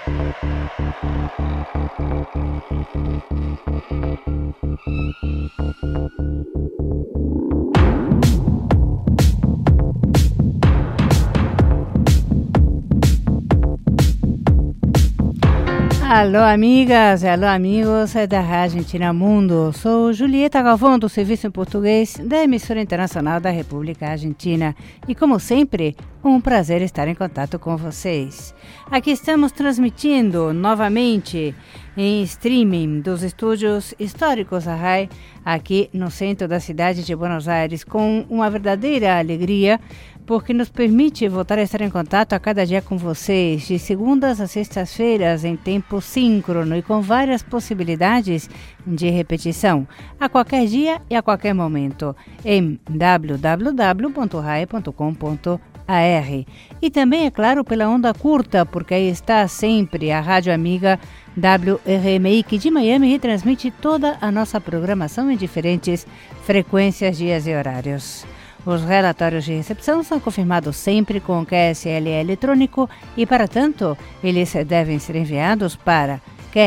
Alô, amigas, alô, amigos da Rádio Argentina Mundo. Sou Julieta Galvão, do Serviço em Português da Emissora Internacional da República Argentina. E, como sempre, um prazer estar em contato com vocês. Aqui estamos transmitindo novamente em streaming dos estúdios históricos da RAI, aqui no centro da cidade de Buenos Aires, com uma verdadeira alegria, porque nos permite voltar a estar em contato a cada dia com vocês, de segundas a sextas-feiras, em tempo síncrono e com várias possibilidades de repetição, a qualquer dia e a qualquer momento, em www.rai.com.br. E também, é claro, pela onda curta, porque aí está sempre a Rádio Amiga WRMI, que de Miami retransmite toda a nossa programação em diferentes frequências, dias e horários. Os relatórios de recepção são confirmados sempre com o QSL eletrônico e, para tanto, eles devem ser enviados para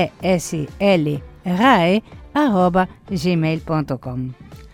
qslrae@gmail.com.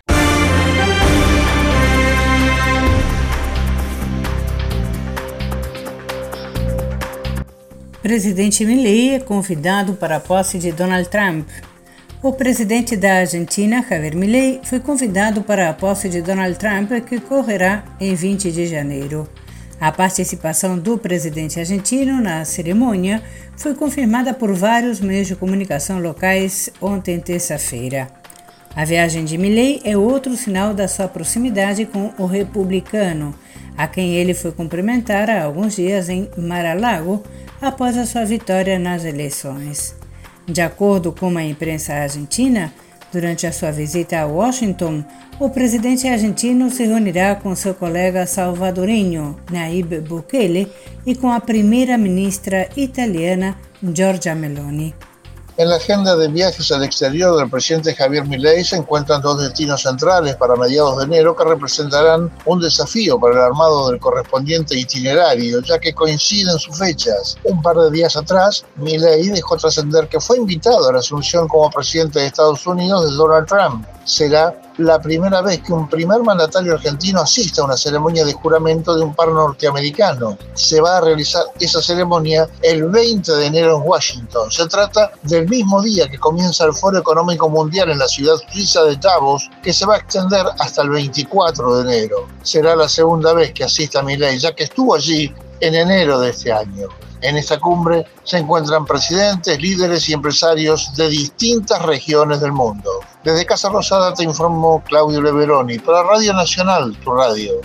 Presidente Milei é convidado para a posse de Donald Trump. O presidente da Argentina, Javier Milei, foi convidado para a posse de Donald Trump, que ocorrerá em 20 de janeiro. A participação do presidente argentino na cerimônia foi confirmada por vários meios de comunicação locais ontem, terça-feira. A viagem de Milei é outro sinal da sua proximidade com o republicano, a quem ele foi cumprimentar há alguns dias em Mar-a-Lago após a sua vitória nas eleições. De acordo com a imprensa argentina, durante a sua visita a Washington, o presidente argentino se reunirá com seu colega salvadoreño, Nayib Bukele, e com a primeira-ministra italiana, Giorgia Meloni. En la agenda de viajes al exterior del presidente Javier Milei se encuentran dos destinos centrales para mediados de enero que representarán un desafío para el armado del correspondiente itinerario, ya que coinciden sus fechas. Un par de días atrás, Milei dejó trascender que fue invitado a la asunción como presidente de Estados Unidos de Donald Trump. Será la primera vez que un primer mandatario argentino asista a una ceremonia de juramento de un par norteamericano. Se va a realizar esa ceremonia el 20 de enero en Washington. Se trata del mismo día que comienza el Foro Económico Mundial en la ciudad suiza de Davos, que se va a extender hasta el 24 de enero. Será la segunda vez que asista Milei, ya que estuvo allí en enero de este año. En esta cumbre se encuentran presidentes, líderes y empresarios de distintas regiones del mundo. Desde Casa Rosada te informó Claudio Leveroni para Radio Nacional, tu radio.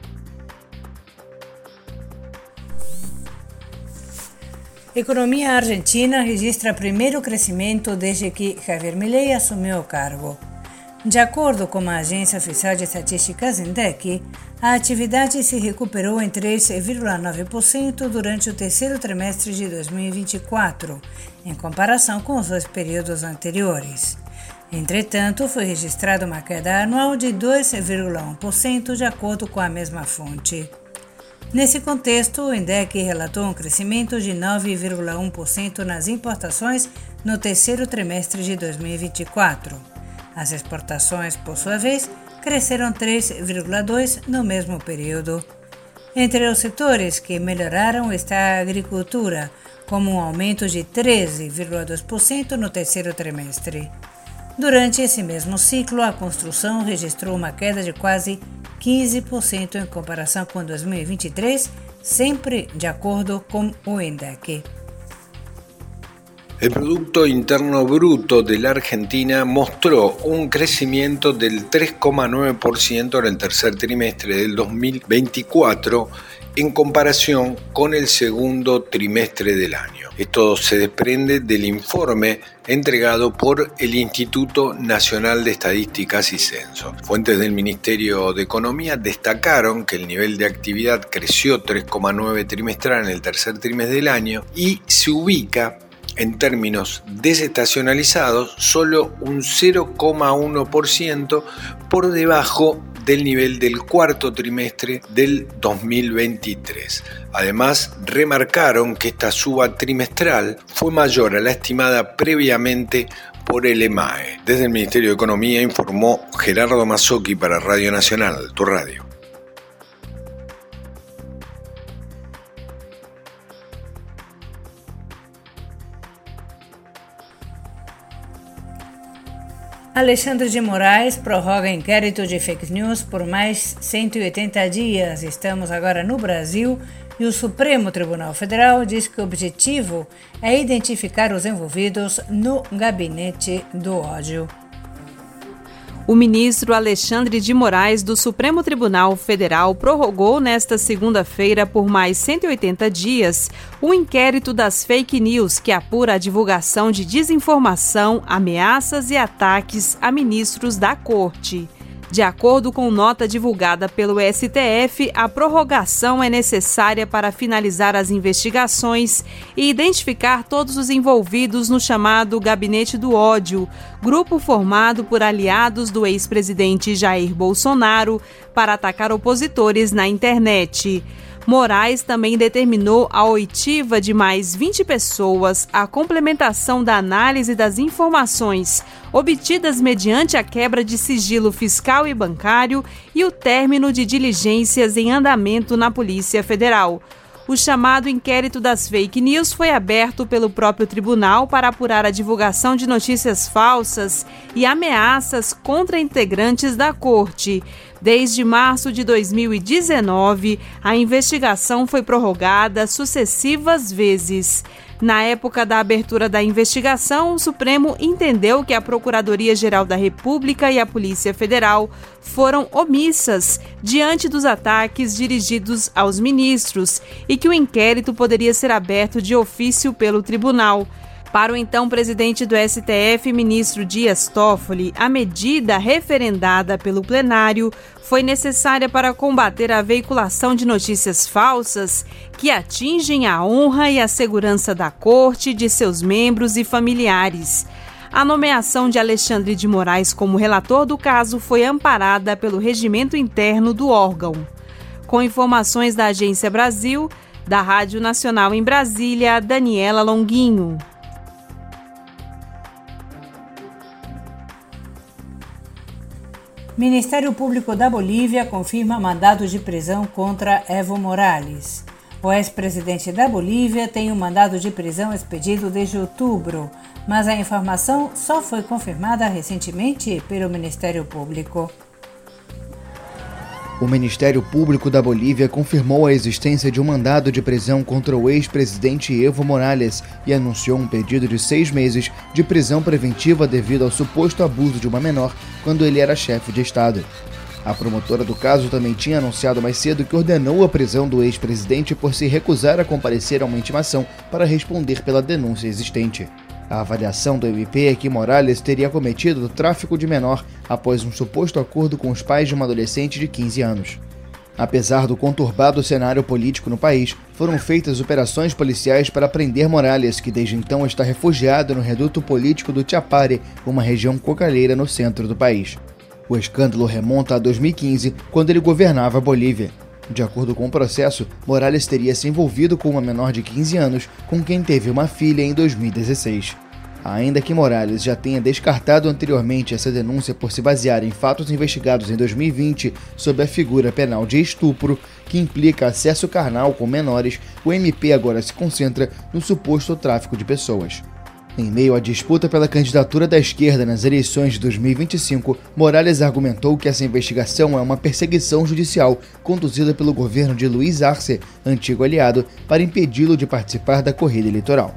Economia argentina registra primeiro crescimento desde que Javier Milei assumiu o cargo. De acordo com a Agência Oficial de Estatísticas INDEC, a atividade se recuperou em 3,9% durante o terceiro trimestre de 2024, em comparação com os dois períodos anteriores. Entretanto, foi registrada uma queda anual de 2,1% de acordo com a mesma fonte. Nesse contexto, o INDEC relatou um crescimento de 9,1% nas importações no terceiro trimestre de 2024. As exportações, por sua vez, cresceram 3,2% no mesmo período. Entre os setores que melhoraram está a agricultura, com um aumento de 13,2% no terceiro trimestre. Durante esse mesmo ciclo, a construção registrou uma queda de quase 15% em comparação com 2023, sempre de acordo com o INDEC. El Producto Interno Bruto de la Argentina mostró un crecimiento del 3,9% en el tercer trimestre del 2024 en comparación con el segundo trimestre del año. Esto se desprende del informe entregado por el Instituto Nacional de Estadísticas y Censos. Fuentes del Ministerio de Economía destacaron que el nivel de actividad creció 3,9% trimestral en el tercer trimestre del año y se ubica en términos desestacionalizados solo un 0,1% por debajo del nivel del cuarto trimestre del 2023. Además, remarcaron que esta suba trimestral fue mayor a la estimada previamente por el EMAE. Desde el Ministerio de Economía informó Gerardo Mazzocchi para Radio Nacional, tu radio. Alexandre de Moraes prorroga inquérito de fake news por mais 180 dias. Estamos agora no Brasil e o Supremo Tribunal Federal diz que o objetivo é identificar os envolvidos no gabinete do ódio. O ministro Alexandre de Moraes do Supremo Tribunal Federal prorrogou nesta segunda-feira por mais 180 dias o inquérito das fake news que apura a divulgação de desinformação, ameaças e ataques a ministros da Corte. De acordo com nota divulgada pelo STF, a prorrogação é necessária para finalizar as investigações e identificar todos os envolvidos no chamado Gabinete do Ódio, grupo formado por aliados do ex-presidente Jair Bolsonaro para atacar opositores na internet. Moraes também determinou a oitiva de mais 20 pessoas, a complementação da análise das informações obtidas mediante a quebra de sigilo fiscal e bancário e o término de diligências em andamento na Polícia Federal. O chamado inquérito das fake news foi aberto pelo próprio tribunal para apurar a divulgação de notícias falsas e ameaças contra integrantes da Corte. Desde março de 2019, a investigação foi prorrogada sucessivas vezes. Na época da abertura da investigação, o Supremo entendeu que a Procuradoria-Geral da República e a Polícia Federal foram omissas diante dos ataques dirigidos aos ministros e que o inquérito poderia ser aberto de ofício pelo tribunal. Para o então presidente do STF, ministro Dias Toffoli, a medida referendada pelo plenário foi necessária para combater a veiculação de notícias falsas que atingem a honra e a segurança da Corte, de seus membros e familiares. A nomeação de Alexandre de Moraes como relator do caso foi amparada pelo regimento interno do órgão. Com informações da Agência Brasil, da Rádio Nacional em Brasília, Daniela Longuinho. Ministério Público da Bolívia confirma mandado de prisão contra Evo Morales. O ex-presidente da Bolívia tem um mandado de prisão expedido desde outubro, mas a informação só foi confirmada recentemente pelo Ministério Público. O Ministério Público da Bolívia confirmou a existência de um mandado de prisão contra o ex-presidente Evo Morales e anunciou um pedido de 6 meses de prisão preventiva devido ao suposto abuso de uma menor quando ele era chefe de Estado. A promotora do caso também tinha anunciado mais cedo que ordenou a prisão do ex-presidente por se recusar a comparecer a uma intimação para responder pela denúncia existente. A avaliação do MP é que Morales teria cometido o tráfico de menor após um suposto acordo com os pais de uma adolescente de 15 anos. Apesar do conturbado cenário político no país, foram feitas operações policiais para prender Morales, que desde então está refugiado no reduto político do Chapare, uma região cocaleira no centro do país. O escândalo remonta a 2015, quando ele governava a Bolívia. De acordo com o processo, Morales teria se envolvido com uma menor de 15 anos, com quem teve uma filha em 2016. Ainda que Morales já tenha descartado anteriormente essa denúncia por se basear em fatos investigados em 2020 sob a figura penal de estupro, que implica acesso carnal com menores, o MP agora se concentra no suposto tráfico de pessoas. Em meio à disputa pela candidatura da esquerda nas eleições de 2025, Morales argumentou que essa investigação é uma perseguição judicial conduzida pelo governo de Luiz Arce, antigo aliado, para impedi-lo de participar da corrida eleitoral.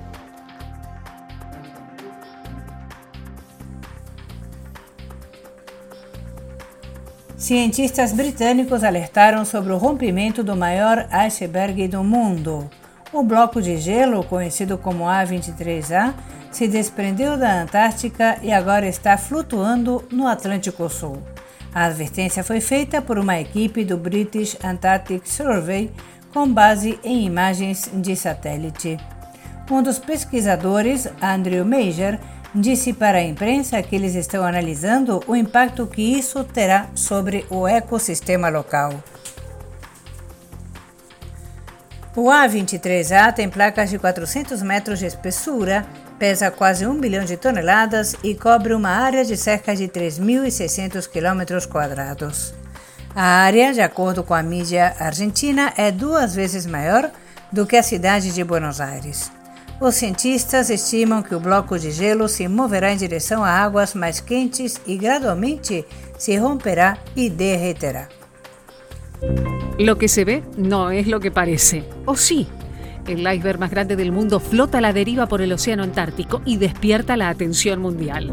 Cientistas britânicos alertaram sobre o rompimento do maior iceberg do mundo. O bloco de gelo, conhecido como A23A, se desprendeu da Antártica e agora está flutuando no Atlântico Sul. A advertência foi feita por uma equipe do British Antarctic Survey com base em imagens de satélite. Um dos pesquisadores, Andrew Major, disse para a imprensa que eles estão analisando o impacto que isso terá sobre o ecossistema local. O A23A tem placas de 400 metros de espessura, pesa quase 1 bilhão de toneladas e cobre uma área de cerca de 3.600 km². A área, de acordo com a mídia argentina, é 2 vezes maior do que a cidade de Buenos Aires. Os cientistas estimam que o bloco de gelo se moverá em direção a águas mais quentes e gradualmente se romperá y derreterá. Lo que se ve no es lo que parece. ¿O sí? El iceberg más grande del mundo flota a la deriva por el océano Antártico y despierta la atención mundial.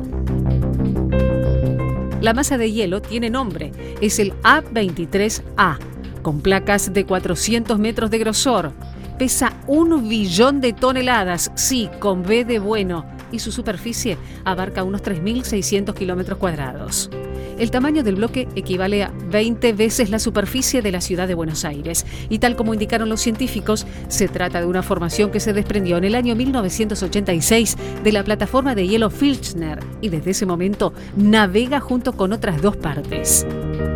La masa de hielo tiene nombre, es el A23A, con placas de 400 metros de grosor. Pesa 1 billón de toneladas, sí, con B de bueno, y su superficie abarca unos 3.600 km². El tamaño del bloque equivale a 20 veces la superficie de la ciudad de Buenos Aires. Y tal como indicaron los científicos, se trata de una formación que se desprendió en el año 1986 de la plataforma de hielo Filchner y desde ese momento navega junto con otras 2 partes.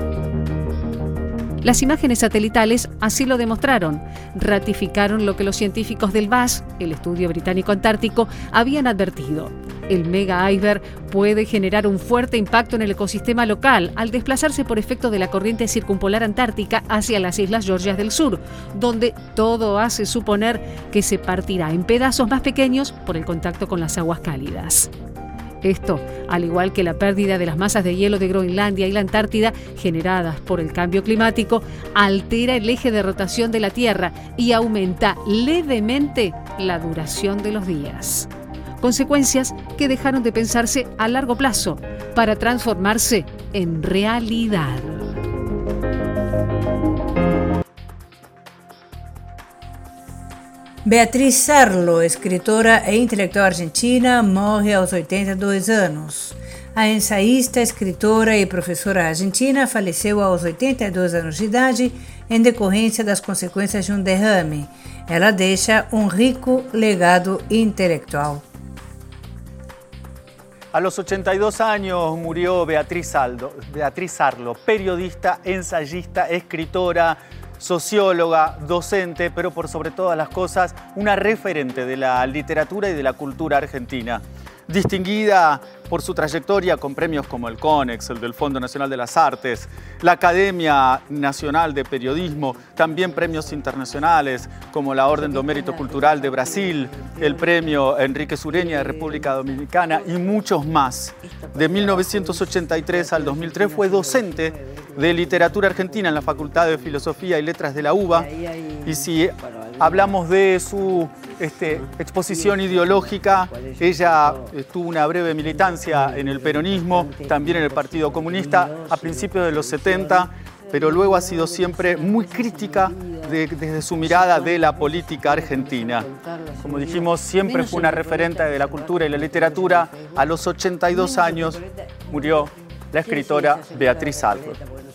Las imágenes satelitales así lo demostraron. Ratificaron lo que los científicos del VAS, el Estudio Británico Antártico, habían advertido. El mega iceberg puede generar un fuerte impacto en el ecosistema local al desplazarse por efecto de la corriente circumpolar antártica hacia las Islas Georgias del Sur, donde todo hace suponer que se partirá en pedazos más pequeños por el contacto con las aguas cálidas. Esto, al igual que la pérdida de las masas de hielo de Groenlandia y la Antártida generadas por el cambio climático, altera el eje de rotación de la Tierra y aumenta levemente la duración de los días. Consecuencias que dejaron de pensarse a largo plazo para transformarse en realidad. Beatriz Sarlo, escritora e intelectual argentina, morre aos 82 anos. A ensaísta, escritora e professora argentina faleceu aos 82 anos de idade em decorrência das consequências de um derrame. Ela deixa um rico legado intelectual. A los 82 años murió Beatriz Sarlo, periodista, ensayista, escritora, socióloga, docente, pero por sobre todas las cosas, una referente de la literatura y de la cultura argentina. Distinguida por su trayectoria con premios como el CONEX, el del Fondo Nacional de las Artes, la Academia Nacional de Periodismo, también premios internacionales como la Orden do Mérito Cultural de Brasil, el premio Enrique Sureña de República Dominicana y muchos más. De 1983 al 2003 fue docente de literatura argentina en la Facultad de Filosofía y Letras de la UBA. Y si hablamos de su exposición ideológica, ella tuvo una breve militancia en el peronismo, también en el Partido Comunista a principios de los 70, pero luego ha sido siempre muy crítica desde su mirada de la política argentina. Como dijimos, siempre fue una referente de la cultura y la literatura. A los 82 años murió la escritora Beatriz Sarlo.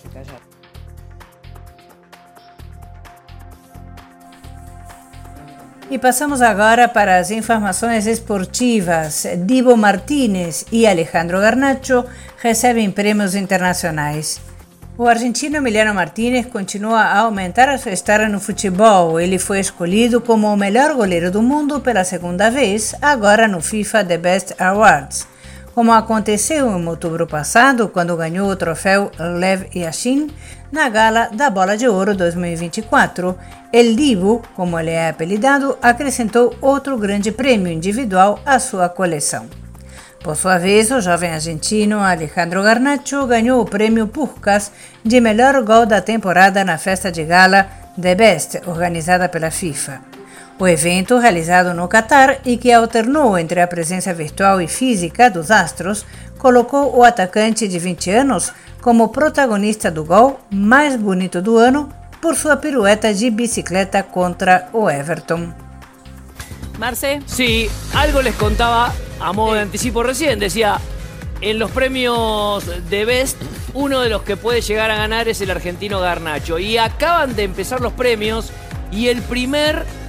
E passamos agora para as informações esportivas. Dibu Martínez e Alejandro Garnacho recebem prêmios internacionais. O argentino Emiliano Martínez continua a aumentar a sua história no futebol. Ele foi escolhido como o melhor goleiro do mundo pela segunda vez, agora no FIFA The Best Awards. Como aconteceu em outubro passado, quando ganhou o troféu Lev Yashin na gala da Bola de Ouro 2024, El Dibu, como ele é apelidado, acrescentou outro grande prêmio individual à sua coleção. Por sua vez, o jovem argentino Alejandro Garnacho ganhou o prêmio Puskás de melhor gol da temporada na festa de gala The Best, organizada pela FIFA. O evento, realizado no Catar e que alternou entre a presença virtual e física dos astros, colocou o atacante de 20 anos como protagonista do gol mais bonito do ano por sua pirueta de bicicleta contra o Everton. Marce. Sí, algo les contaba a modo de anticipo recién. Decía, en los premios de Best, uno de los que puede llegar a ganar es el argentino Garnacho. Y acaban de empezar los premios y el primer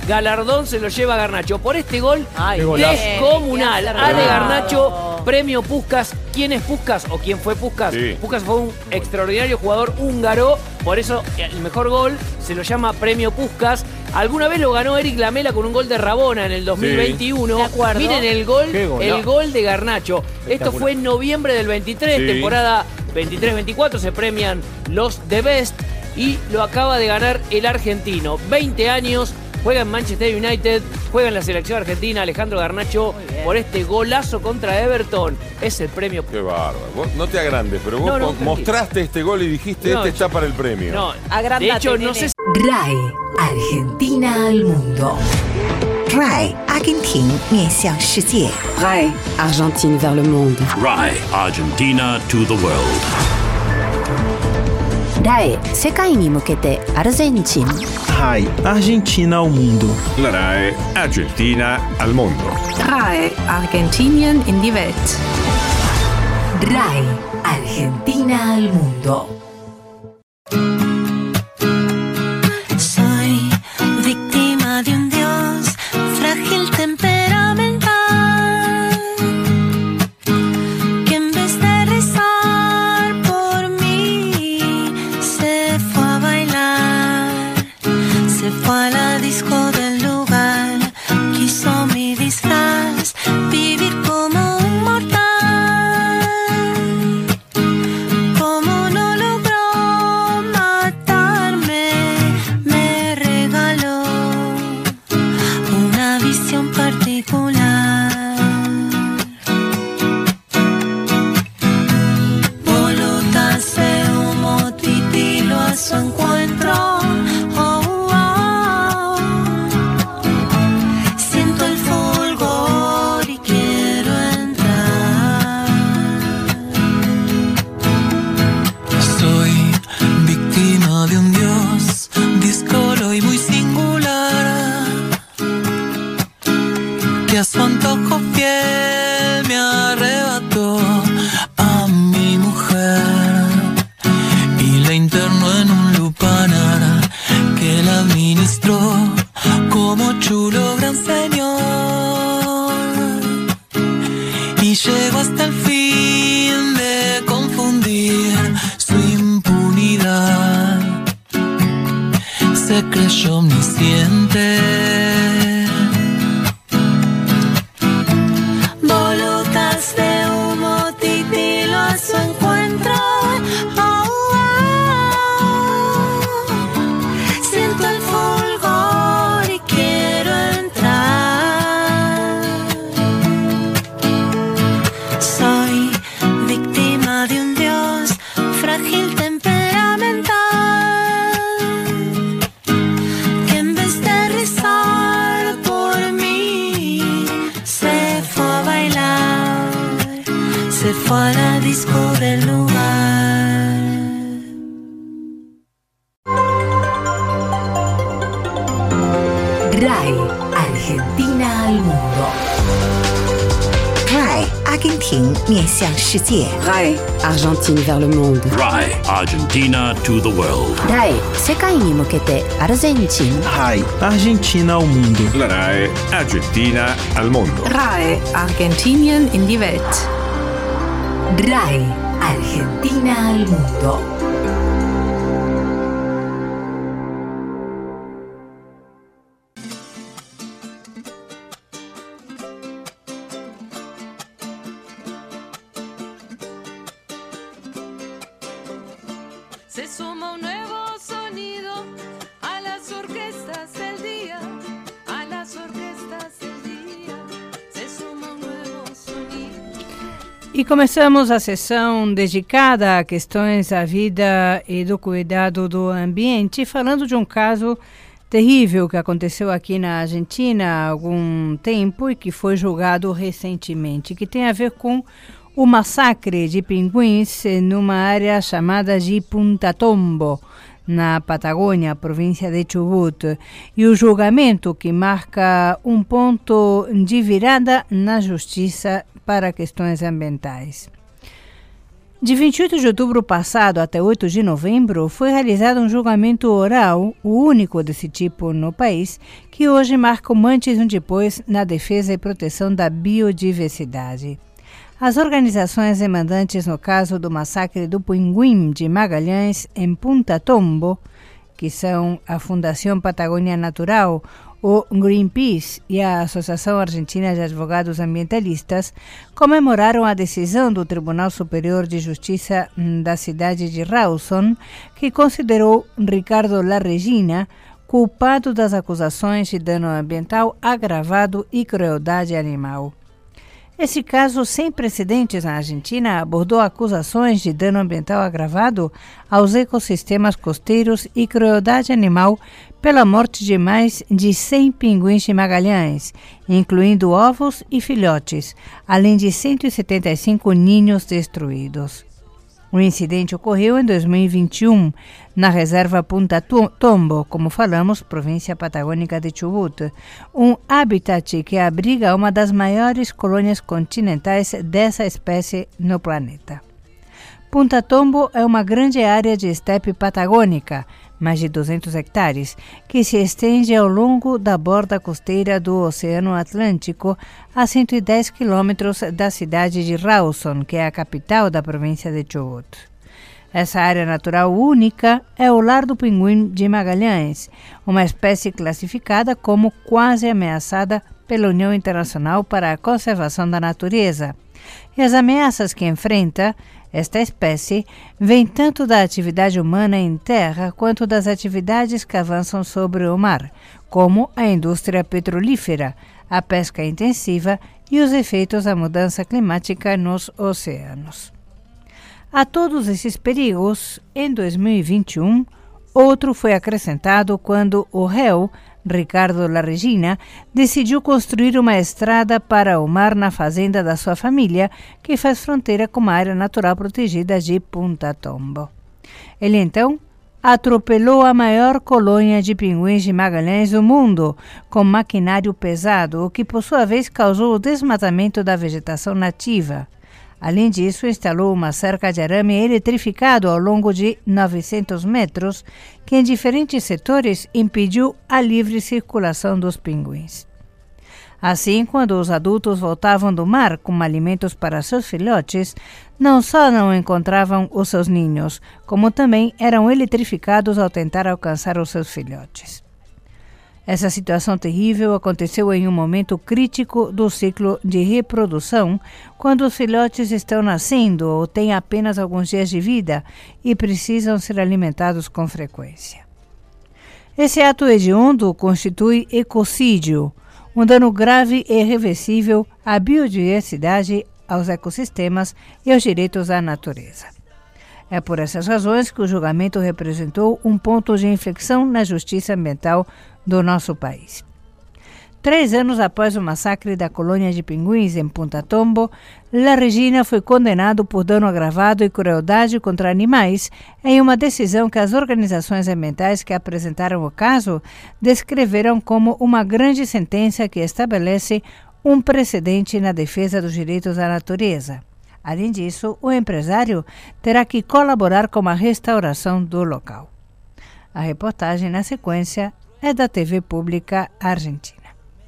galardón se lo lleva Garnacho. Por este gol descomunal. Qué Ale Garnacho, premio Puskás. ¿Quién es Puskás o quién fue Puskás? Sí. Puskás fue un extraordinario jugador húngaro, por eso el mejor gol se lo llama premio Puskás. Alguna vez lo ganó Eric Lamela con un gol de Rabona en el 2021. Sí, de acuerdo. Miren el gol de Garnacho. Esto fue en noviembre del 23, temporada 23-24, se premian los The Best y lo acaba de ganar el argentino. 20 años, juega en Manchester United, juega en la selección argentina, Alejandro Garnacho, por este golazo contra Everton. Es el premio. Qué bárbaro. Vos no te agrandes, pero vos mostraste este gol y dijiste, este está para el premio. No, agrandate, de hecho, no sé. RAI, Argentina al mundo. RAI, Argentina 面向世界。 RAI, Argentine vers le monde. RAI, Argentina to the world. RAI, 世界に向けてアルゼンチン。 RAI, Argentina al mundo. La RAI, Argentina al mundo. RAI, Argentinien in die Welt. RAI, Argentina al mundo. Soy víctima de un dios frágil temperamental, que en vez de rezar por mí se fue a bailar, se fue a la disco del lugar, quiso mi disfraz, vivir como un mortal. Como no logró matarme, me regaló una visión particular. Volutas de humo titilo a su encuentro. Oh, oh. Siento el fulgor y quiero entrar. Soy víctima de un dios díscolo y muy singular, que a su antojo fiel me arrebató a mi mujer y la internó en un lupanar que la administró como chulo gran señor, y llegó hasta el fin de confundir su impunidad. Se creyó omnisciente. Volutas de humo titilo a su encuentro. Oh, oh. Siento el fulgor y quiero entrar. Soy víctima de un dios frágil temperamental, que en vez de rezar por mí se fue a bailar, se fue a la disco del lugar. RAI, Argentina al mundo. RAI, Argentina 面向世界。 RAI, Argentine vers le monde. RAI, Argentina to the world. RAI, 世界に向けてアルゼンチン。 RAI, Argentina al mundo. La RAI, Argentina al mundo. RAI, Argentinien in die Welt. RAI, Argentina al mundo. Se suma un nuevo sonido a las orquestas del día, a las orquestas del día. Se suma um novo sonido. E começamos a sessão dedicada a questões da vida e do cuidado do ambiente, falando de um caso terrível que aconteceu aqui na Argentina há algum tempo e que foi julgado recentemente, que tem a ver com o massacre de pinguins numa área chamada de Punta Tombo, na Patagônia, província de Chubut, e o julgamento que marca um ponto de virada na justiça para questões ambientais. De 28 de outubro passado até 8 de novembro, foi realizado um julgamento oral, o único desse tipo no país, que hoje marca um antes e um depois na defesa e proteção da biodiversidade. As organizações demandantes no caso do massacre do pinguim de Magalhães em Punta Tombo, que são a Fundação Patagônia Natural, o Greenpeace e a Associação Argentina de Advogados Ambientalistas, comemoraram a decisão do Tribunal Superior de Justiça da cidade de Rawson, que considerou Ricardo Larregina culpado das acusações de dano ambiental agravado e crueldade animal. Esse caso sem precedentes na Argentina abordou acusações de dano ambiental agravado aos ecossistemas costeiros e crueldade animal pela morte de mais de 100 pinguins de Magalhães, incluindo ovos e filhotes, além de 175 ninhos destruídos. O incidente ocorreu em 2021, na reserva Punta Tombo, como falamos, província patagônica de Chubut, um habitat que abriga uma das maiores colônias continentais dessa espécie no planeta. Punta Tombo é uma grande área de estepe patagônica, mais de 200 hectares, que se estende ao longo da borda costeira do Oceano Atlântico, a 110 quilômetros da cidade de Rawson, que é a capital da província de Chubut. Essa área natural única é o lar do pinguim de Magalhães, uma espécie classificada como quase ameaçada pela União Internacional para a Conservação da Natureza. E as ameaças que enfrenta esta espécie vem tanto da atividade humana em terra quanto das atividades que avançam sobre o mar, como a indústria petrolífera, a pesca intensiva e os efeitos da mudança climática nos oceanos. A todos esses perigos, em 2021, outro foi acrescentado quando o réu, Ricardo Larregina, decidiu construir uma estrada para o mar na fazenda da sua família, que faz fronteira com a área natural protegida de Punta Tombo. Ele, então, atropelou a maior colônia de pinguins de Magalhães do mundo, com maquinário pesado, o que, por sua vez, causou o desmatamento da vegetação nativa. Além disso, instalou uma cerca de arame eletrificado ao longo de 900 metros, que em diferentes setores impediu a livre circulação dos pinguins. Assim, quando os adultos voltavam do mar com alimentos para seus filhotes, não só não encontravam os seus ninhos, como também eram eletrificados ao tentar alcançar os seus filhotes. Essa situação terrível aconteceu em um momento crítico do ciclo de reprodução, quando os filhotes estão nascendo ou têm apenas alguns dias de vida e precisam ser alimentados com frequência. Esse ato hediondo constitui ecocídio, um dano grave e irreversível à biodiversidade, aos ecossistemas e aos direitos à natureza. É por essas razões que o julgamento representou um ponto de inflexão na justiça ambiental do nosso país. 3 anos após o massacre da colônia de pinguins em Punta Tombo, Larregina foi condenado por dano agravado e crueldade contra animais em uma decisão que as organizações ambientais que apresentaram o caso descreveram como uma grande sentença que estabelece um precedente na defesa dos direitos à natureza. Além disso, o empresário terá que colaborar com a restauração do local. A reportagem, na sequência, es de TV Pública Argentina.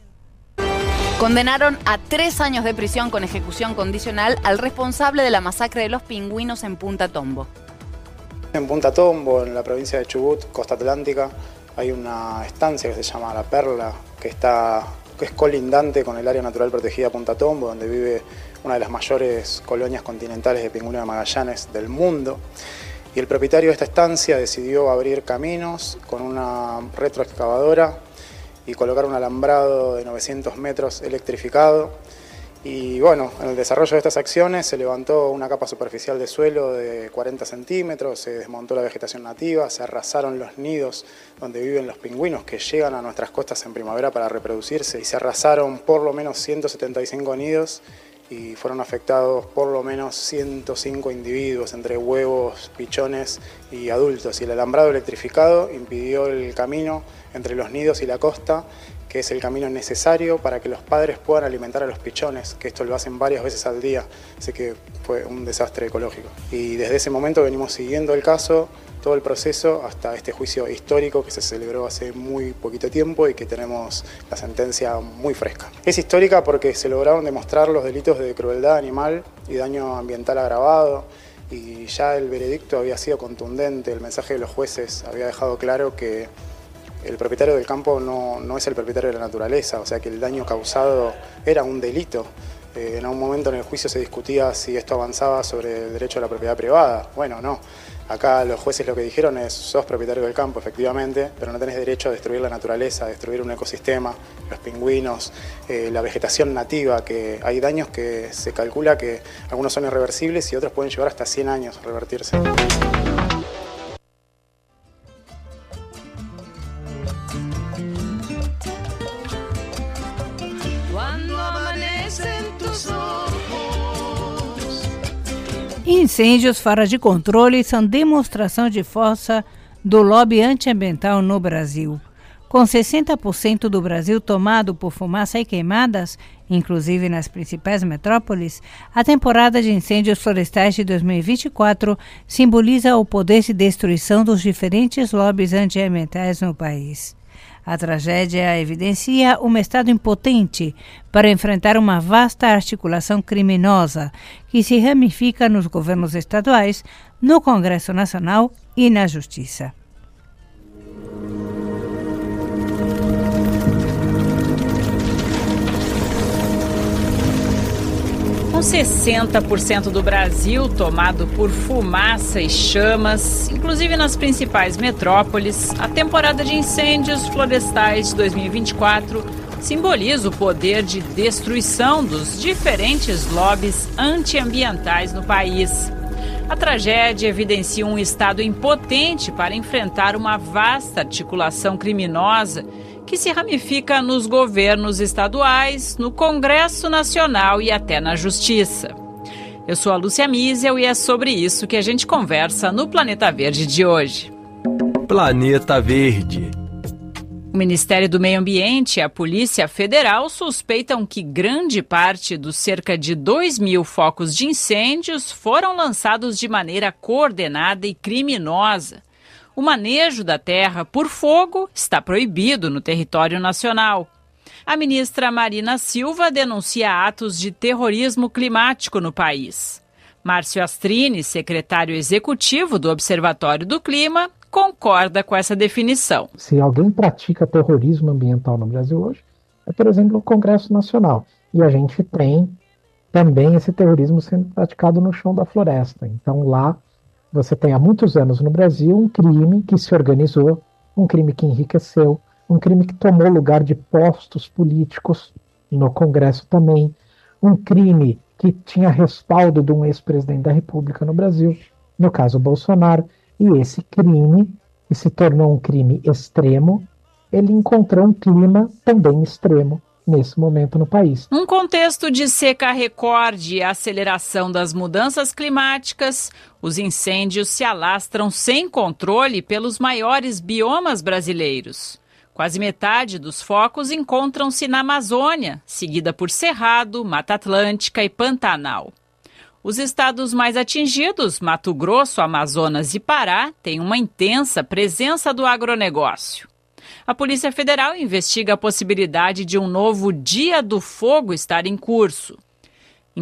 Condenaron a 3 años de prisión con ejecución condicional al responsable de la masacre de los pingüinos en Punta Tombo. En Punta Tombo, en la provincia de Chubut, costa atlántica, hay una estancia que se llama La Perla, que es colindante con el área natural protegida Punta Tombo, donde vive una de las mayores colonias continentales de pingüinos de Magallanes del mundo. Y el propietario de esta estancia decidió abrir caminos con una retroexcavadora y colocar un alambrado de 900 metros electrificado. Y bueno, en el desarrollo de estas acciones se levantó una capa superficial de suelo de 40 centímetros, se desmontó la vegetación nativa, se arrasaron los nidos donde viven los pingüinos que llegan a nuestras costas en primavera para reproducirse y se arrasaron por lo menos 175 nidos y fueron afectados por lo menos 105 individuos entre huevos, pichones y adultos. Y el alambrado electrificado impidió el camino entre los nidos y la costa que es el camino necesario para que los padres puedan alimentar a los pichones, que esto lo hacen varias veces al día, así que fue un desastre ecológico. Y desde ese momento venimos siguiendo el caso, todo el proceso, hasta este juicio histórico que se celebró hace muy poquito tiempo y que tenemos la sentencia muy fresca. Es histórica porque se lograron demostrar los delitos de crueldad animal y daño ambiental agravado, y ya el veredicto había sido contundente, el mensaje de los jueces había dejado claro que el propietario del campo no es el propietario de la naturaleza, o sea que el daño causado era un delito. En un momento en el juicio se discutía si esto avanzaba sobre el derecho a la propiedad privada. Bueno, no. Acá los jueces lo que dijeron es, sos propietario del campo, efectivamente, pero no tenés derecho a destruir la naturaleza, a destruir un ecosistema, los pingüinos, la vegetación nativa, que hay daños que se calcula que algunos son irreversibles y otros pueden llevar hasta 100 años a revertirse. Incêndios fora de controle são demonstração de força do lobby antiambiental no Brasil. Com 60% do Brasil tomado por fumaça e queimadas, inclusive nas principais metrópoles, a temporada de incêndios florestais de 2024 simboliza o poder de destruição dos diferentes lobbies antiambientais no país. A tragédia evidencia um Estado impotente para enfrentar uma vasta articulação criminosa que se ramifica nos governos estaduais, no Congresso Nacional e na Justiça. Com 60% do Brasil tomado por fumaça e chamas, inclusive nas principais metrópoles, a temporada de incêndios florestais 2024 simboliza o poder de destruição dos diferentes lobbies antiambientais no país. A tragédia evidencia um Estado impotente para enfrentar uma vasta articulação criminosa que se ramifica nos governos estaduais, no Congresso Nacional e até na Justiça. Eu sou a Lúcia Miesel e é sobre isso que a gente conversa no Planeta Verde de hoje. Planeta Verde. O Ministério do Meio Ambiente e a Polícia Federal suspeitam que grande parte dos cerca de 2.000 focos de incêndios foram lançados de maneira coordenada e criminosa. O manejo da terra por fogo está proibido no território nacional. A ministra Marina Silva denuncia atos de terrorismo climático no país. Márcio Astrini, secretário executivo do Observatório do Clima, concorda com essa definição. Se alguém pratica terrorismo ambiental no Brasil hoje, é, por exemplo, o Congresso Nacional. E a gente tem também esse terrorismo sendo praticado no chão da floresta. Então lá você tem há muitos anos no Brasil um crime que se organizou, um crime que enriqueceu, um crime que tomou lugar de postos políticos no Congresso também, um crime que tinha respaldo de um ex-presidente da República no Brasil, no caso Bolsonaro, e esse crime, que se tornou um crime extremo, ele encontrou um clima também extremo nesse momento no país. Num contexto de seca recorde e aceleração das mudanças climáticas, os incêndios se alastram sem controle pelos maiores biomas brasileiros. Quase metade dos focos encontram-se na Amazônia, seguida por Cerrado, Mata Atlântica e Pantanal. Os estados mais atingidos, Mato Grosso, Amazonas e Pará, têm uma intensa presença do agronegócio. A Polícia Federal investiga a possibilidade de um novo Dia do Fogo estar em curso. Em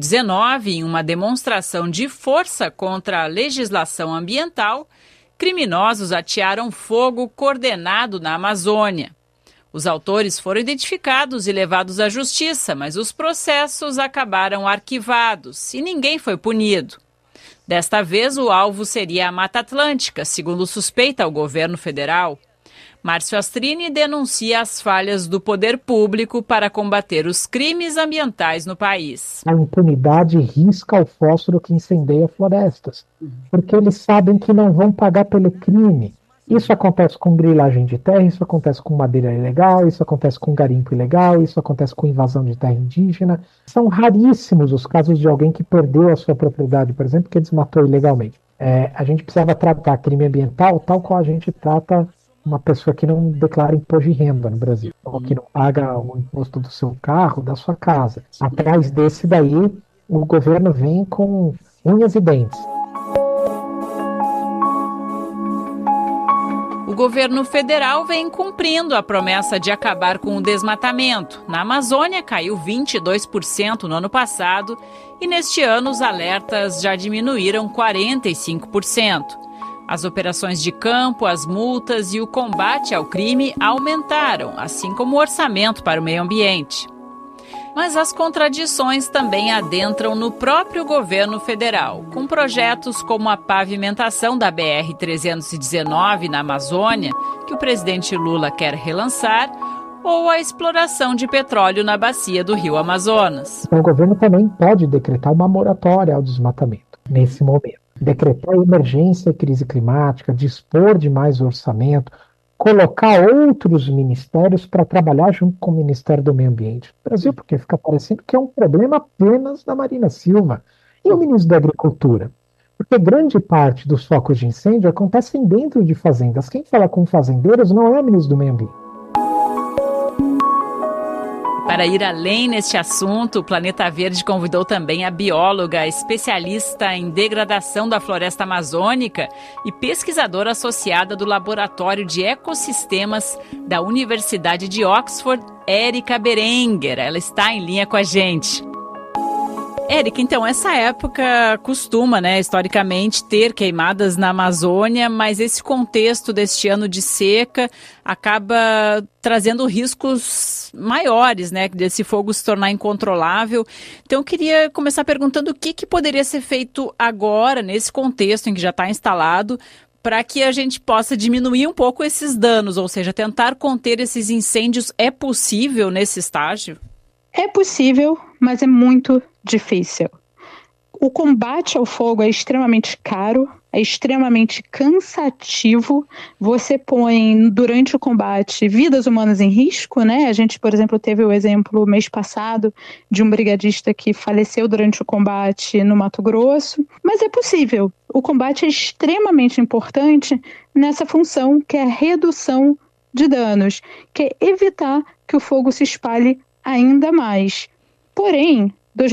2019, em uma demonstração de força contra a legislação ambiental, criminosos atearam fogo coordenado na Amazônia. Os autores foram identificados e levados à justiça, mas os processos acabaram arquivados e ninguém foi punido. Desta vez, o alvo seria a Mata Atlântica, segundo suspeita o governo federal. Márcio Astrini denuncia as falhas do poder público para combater os crimes ambientais no país. A impunidade risca o fósforo que incendeia florestas, porque eles sabem que não vão pagar pelo crime. Isso acontece com grilagem de terra, isso acontece com madeira ilegal, isso acontece com garimpo ilegal, isso acontece com invasão de terra indígena. São raríssimos os casos de alguém que perdeu a sua propriedade, por exemplo, que desmatou ilegalmente. A gente precisava tratar crime ambiental tal qual a gente trata uma pessoa que não declara imposto de renda no Brasil, ou que não paga o imposto do seu carro, da sua casa. Atrás desse daí, o governo vem com unhas e dentes. O governo federal vem cumprindo a promessa de acabar com o desmatamento. Na Amazônia, caiu 22% no ano passado e neste ano os alertas já diminuíram 45%. As operações de campo, as multas e o combate ao crime aumentaram, assim como o orçamento para o meio ambiente. Mas as contradições também adentram no próprio governo federal, com projetos como a pavimentação da BR-319 na Amazônia, que o presidente Lula quer relançar, ou a exploração de petróleo na bacia do Rio Amazonas. Então, o governo também pode decretar uma moratória ao desmatamento, nesse momento. Decretar emergência e crise climática, dispor de mais orçamento, colocar outros ministérios para trabalhar junto com o Ministério do Meio Ambiente do Brasil, porque fica parecendo que é um problema apenas da Marina Silva e o ministro da Agricultura. Porque grande parte dos focos de incêndio acontecem dentro de fazendas. Quem fala com fazendeiros não é o ministro do Meio Ambiente. Para ir além neste assunto, o Planeta Verde convidou também a bióloga, especialista em degradação da floresta amazônica e pesquisadora associada do Laboratório de Ecossistemas da Universidade de Oxford, Érica Berenguer. Ela está em linha com a gente. Érica, então, essa época costuma, historicamente, ter queimadas na Amazônia, mas esse contexto deste ano de seca acaba trazendo riscos maiores, desse fogo se tornar incontrolável. Então, eu queria começar perguntando o que poderia ser feito agora, nesse contexto em que já está instalado, para que a gente possa diminuir um pouco esses danos, ou seja, tentar conter esses incêndios. É possível nesse estágio? É possível, mas é muito difícil. O combate ao fogo é extremamente caro, é extremamente cansativo. Você põe, durante o combate, vidas humanas em risco, A gente, por exemplo, teve o exemplo mês passado de um brigadista que faleceu durante o combate no Mato Grosso. Mas é possível. O combate é extremamente importante nessa função, que é a redução de danos, que é evitar que o fogo se espalhe ainda mais. Porém,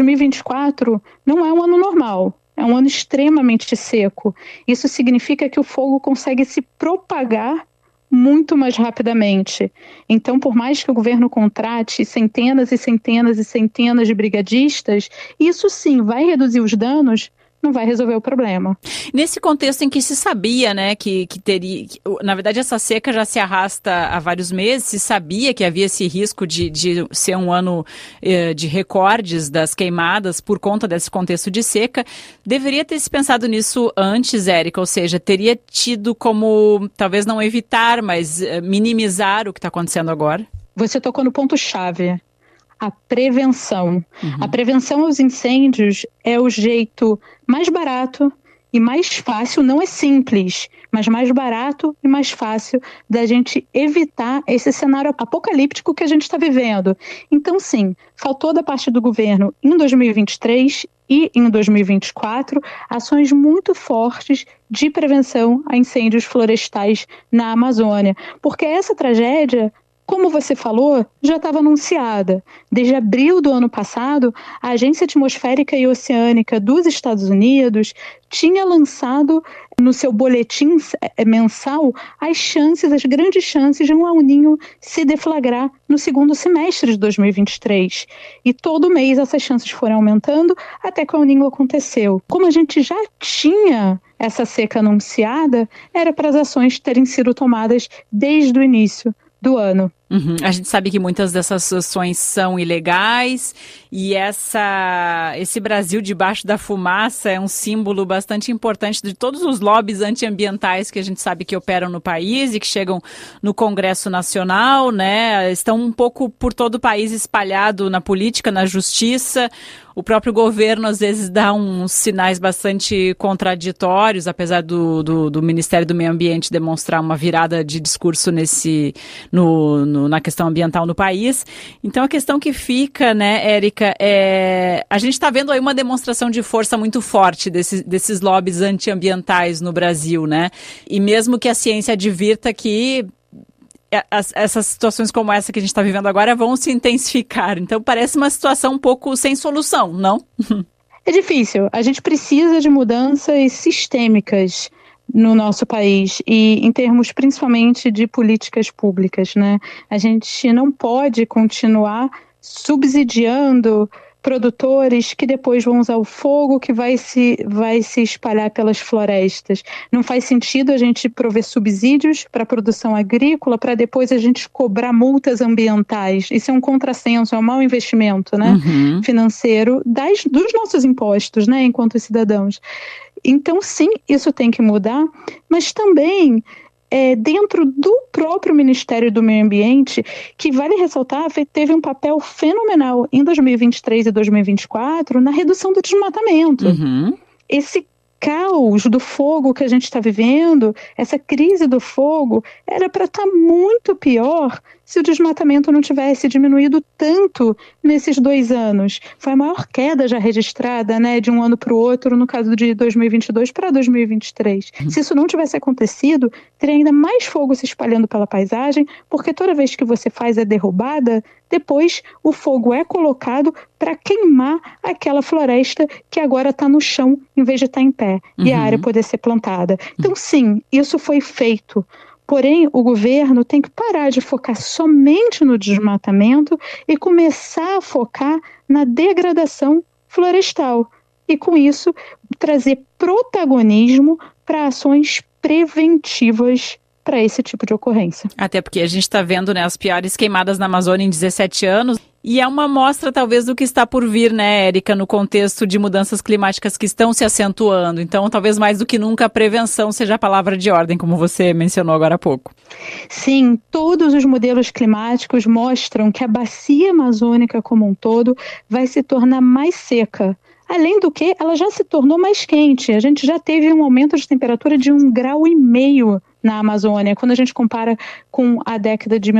2024 não é um ano normal, é um ano extremamente seco. Isso significa que o fogo consegue se propagar muito mais rapidamente. Então, por mais que o governo contrate centenas e centenas e centenas de brigadistas, isso sim vai reduzir os danos, não vai resolver o problema. Nesse contexto em que se sabia, que teria... Na verdade, essa seca já se arrasta há vários meses, se sabia que havia esse risco de ser um ano de recordes das queimadas por conta desse contexto de seca. Deveria ter se pensado nisso antes, Érica, ou seja, teria tido como, talvez não evitar, mas minimizar o que está acontecendo agora? Você tocou no ponto-chave. A prevenção. A prevenção aos incêndios é o jeito mais barato e mais fácil, não é simples, mas mais barato e mais fácil da gente evitar esse cenário apocalíptico que a gente está vivendo. Então, sim, faltou da parte do governo em 2023 e em 2024 ações muito fortes de prevenção a incêndios florestais na Amazônia, porque essa tragédia, como você falou, já estava anunciada. Desde abril do ano passado, a Agência Atmosférica e Oceânica dos Estados Unidos tinha lançado no seu boletim mensal as grandes chances de um El Niño se deflagrar no segundo semestre de 2023. E todo mês essas chances foram aumentando até que o El Niño aconteceu. Como a gente já tinha essa seca anunciada, era para as ações terem sido tomadas desde o início do ano. A gente sabe que muitas dessas ações são ilegais e esse Brasil debaixo da fumaça é um símbolo bastante importante de todos os lobbies antiambientais que a gente sabe que operam no país e que chegam no Congresso Nacional, Estão um pouco por todo o país espalhado na política, na justiça. O próprio governo às vezes dá uns sinais bastante contraditórios, apesar do Ministério do Meio Ambiente demonstrar uma virada de discurso na questão ambiental no país. Então a questão que fica, Érica, a gente está vendo aí uma demonstração de força muito forte desses lobbies antiambientais no Brasil, E mesmo que a ciência advirta que essas situações como essa que a gente está vivendo agora vão se intensificar. Então parece uma situação um pouco sem solução, não? É difícil. A gente precisa de mudanças sistêmicas no nosso país e em termos principalmente de políticas públicas, né? A gente não pode continuar subsidiando produtores que depois vão usar o fogo que vai se espalhar pelas florestas. Não faz sentido a gente prover subsídios para a produção agrícola para depois a gente cobrar multas ambientais. Isso é um contrassenso, é um mau investimento, né? Financeiro dos nossos impostos, né, enquanto cidadãos. Então, sim, isso tem que mudar, mas também dentro do próprio Ministério do Meio Ambiente, que vale ressaltar, teve um papel fenomenal em 2023 e 2024 na redução do desmatamento. Esse caos do fogo que a gente está vivendo, essa crise do fogo, era para estar muito pior se o desmatamento não tivesse diminuído tanto nesses 2 anos. Foi a maior queda já registrada, né, de um ano para o outro, no caso de 2022 para 2023. Se isso não tivesse acontecido, teria ainda mais fogo se espalhando pela paisagem, porque toda vez que você faz a derrubada, depois o fogo é colocado para queimar aquela floresta que agora está no chão em vez de estar em pé, e a área poder ser plantada. Então, sim, isso foi feito. Porém, o governo tem que parar de focar somente no desmatamento e começar a focar na degradação florestal. E, com isso, trazer protagonismo para ações preventivas para esse tipo de ocorrência. Até porque a gente está vendo, né, as piores queimadas na Amazônia em 17 anos. E é uma amostra, talvez, do que está por vir, né, Érica, no contexto de mudanças climáticas que estão se acentuando. Então, talvez mais do que nunca, a prevenção seja a palavra de ordem, como você mencionou agora há pouco. Sim, todos os modelos climáticos mostram que a bacia amazônica como um todo vai se tornar mais seca. Além do que, ela já se tornou mais quente. A gente já teve um aumento de temperatura de 1,5 graus na Amazônia, quando a gente compara com a década de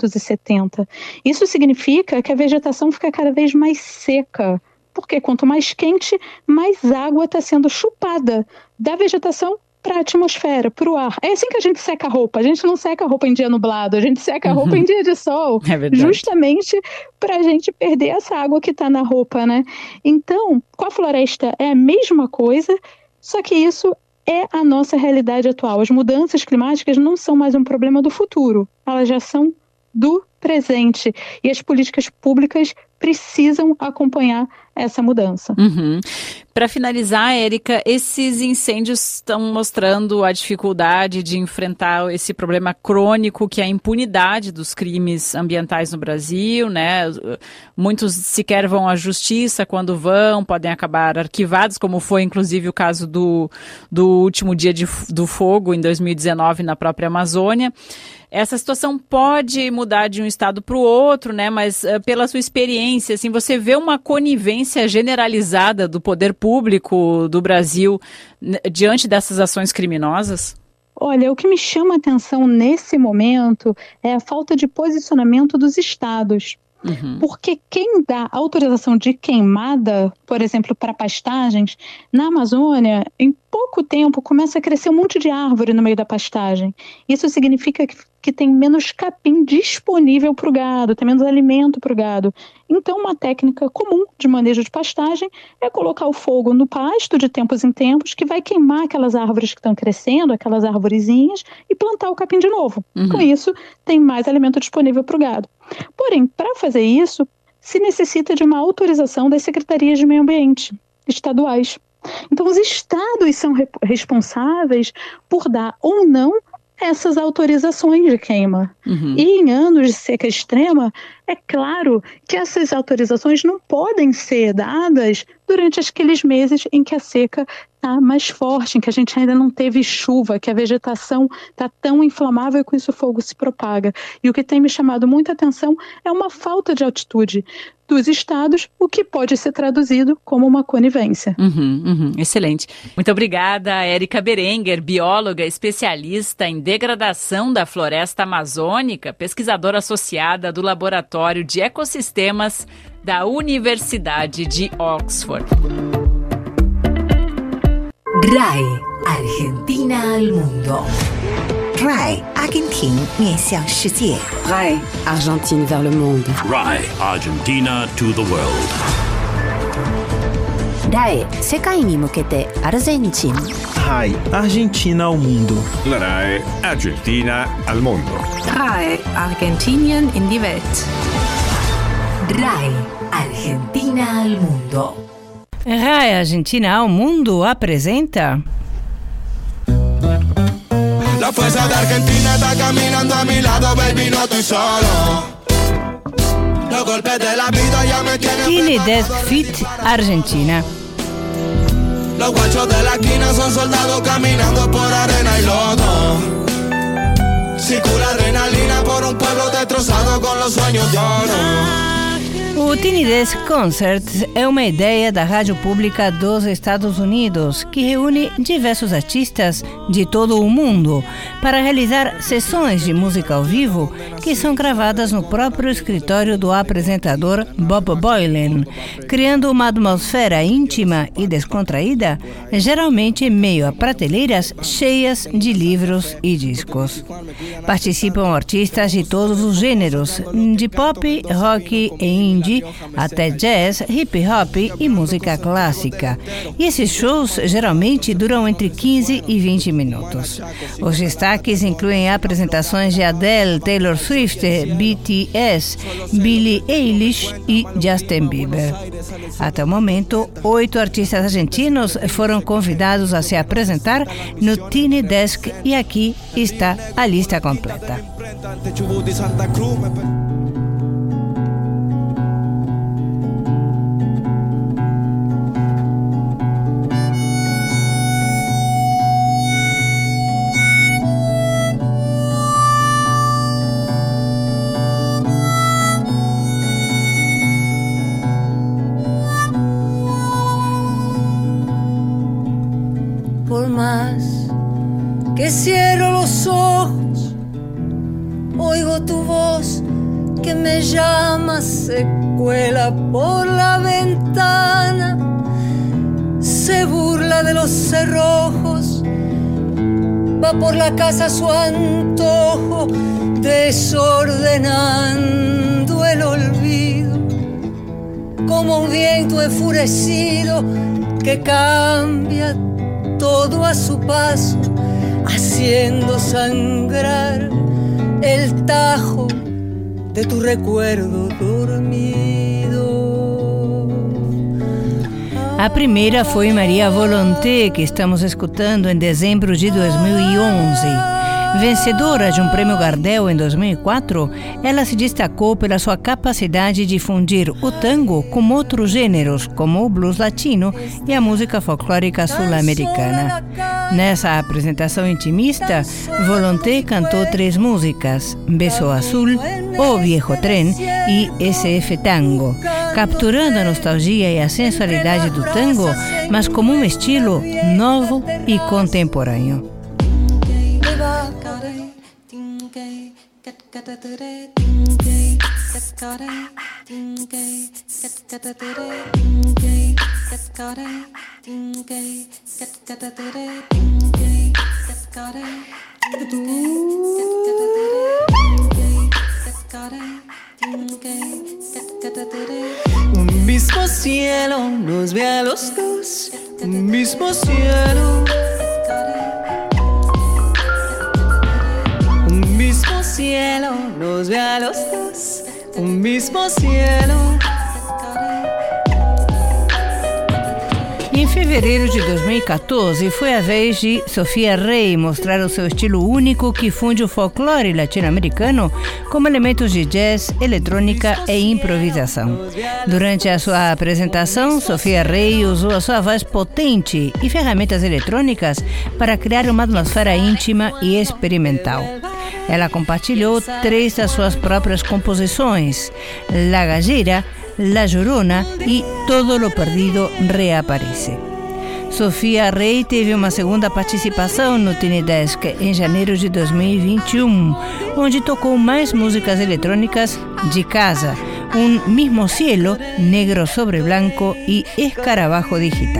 1970. Isso significa que a vegetação fica cada vez mais seca, porque quanto mais quente, mais água está sendo chupada da vegetação para a atmosfera, para o ar. É assim que a gente seca a roupa. A gente não seca a roupa em dia nublado, a gente seca a roupa em dia de sol. É verdade. Justamente para a gente perder essa água que está na roupa, né? Então, com a floresta é a mesma coisa, só que isso é a nossa realidade atual. As mudanças climáticas não são mais um problema do futuro, elas já são do presente. E as políticas públicas precisam acompanhar essa mudança. Para finalizar, Érica, esses incêndios estão mostrando a dificuldade de enfrentar esse problema crônico que é a impunidade dos crimes ambientais no Brasil, né? Muitos sequer vão à justiça, quando vão, podem acabar arquivados, como foi inclusive o caso do último dia do fogo em 2019 na própria Amazônia. Essa situação pode mudar de um estado para o outro, né? Mas pela sua experiência, assim, você vê uma conivência generalizada do poder público do Brasil diante dessas ações criminosas? Olha, o que me chama a atenção nesse momento é a falta de posicionamento dos estados. Porque quem dá autorização de queimada, por exemplo, para pastagens, na Amazônia, em pouco tempo começa a crescer um monte de árvore no meio da pastagem. Isso significa que tem menos capim disponível para o gado, tem menos alimento para o gado. Então, uma técnica comum de manejo de pastagem é colocar o fogo no pasto de tempos em tempos, que vai queimar aquelas árvores que estão crescendo, aquelas arvorezinhas, e plantar o capim de novo. Com isso, tem mais alimento disponível para o gado. Porém, para fazer isso, se necessita de uma autorização das secretarias de meio ambiente estaduais. Então, os estados são responsáveis por dar ou não essas autorizações de queima. E em anos de seca extrema, é claro que essas autorizações não podem ser dadas durante aqueles meses em que a seca está mais forte, em que a gente ainda não teve chuva, que a vegetação está tão inflamável e com isso o fogo se propaga. E o que tem me chamado muita atenção é uma falta de atitude dos estados, o que pode ser traduzido como uma conivência. Excelente. Muito obrigada, Érica Berenguer, bióloga especialista em degradação da floresta amazônica, pesquisadora associada do Laboratório de Ecossistemas da Universidade de Oxford. RAI, Argentina al mundo. RAI Argentina 面向世界 RAI Argentine vers le monde. RAI Argentina to the world. RAI 世界に向けてアルゼンチン RAI Argentina ao mundo. La RAI Argentina al mondo. RAI Argentinien in die Welt. RAI Argentina al mundo. RAI Argentina ao mundo apresenta... La fuerza de Argentina está caminando a mi lado, baby, no estoy solo. Los golpes de la vida ya me tienen... Tiny Desk Fit Argentina. Los guachos de la esquina son soldados caminando por arena y lodo. Circula adrenalina por un pueblo destrozado con los sueños de oro. O Tiny Desk Concerts é uma ideia da Rádio Pública dos Estados Unidos que reúne diversos artistas de todo o mundo para realizar sessões de música ao vivo que são gravadas no próprio escritório do apresentador Bob Boilen, criando uma atmosfera íntima e descontraída, geralmente em meio a prateleiras cheias de livros e discos. Participam artistas de todos os gêneros, de pop, rock e indie, até jazz, hip hop e música clássica. E esses shows geralmente duram entre 15 e 20 minutos. Os destaques incluem apresentações de Adele, Taylor Swift, BTS, Billie Eilish e Justin Bieber. Até o momento, 8 artistas argentinos foram convidados a se apresentar no Tiny Desk e aqui está a lista completa. Por más que cierro los ojos, oigo tu voz que me llama, se cuela por la ventana, se burla de los cerrojos, va por la casa a su antojo, desordenando el olvido, como un viento enfurecido que cambia todo a su paso, haciendo sangrar el tajo de tu recuerdo dormido. A primeira foi Maria Volonté, que estamos escutando em dezembro de 2011. Vencedora de um prêmio Gardel em 2004, ela se destacou pela sua capacidade de fundir o tango com outros gêneros, como o blues latino e a música folclórica sul-americana. Nessa apresentação intimista, Volonté cantou 3 músicas, Beso Azul, O Viejo Tren e SF Tango, capturando a nostalgia e a sensualidade do tango, mas como um estilo novo e contemporâneo. Un mismo cielo nos ve a los dos, un mismo cielo. Un mismo cielo nos ve a los dos, un mismo cielo. Em fevereiro de 2014, foi a vez de Sofia Rey mostrar o seu estilo único que funde o folclore latino-americano como elementos de jazz, eletrônica e improvisação. Durante a sua apresentação, Sofia Rey usou a sua voz potente e ferramentas eletrônicas para criar uma atmosfera íntima e experimental. Ela compartilhou 3 das suas próprias composições, La Gallera, La Llorona e Todo lo Perdido Reaparece. Sofia Rey teve uma segunda participação no Tiny Desk em janeiro de 2021, onde tocou mais músicas eletrônicas de casa, Un Mismo Cielo, Negro sobre Blanco e Escarabajo Digital.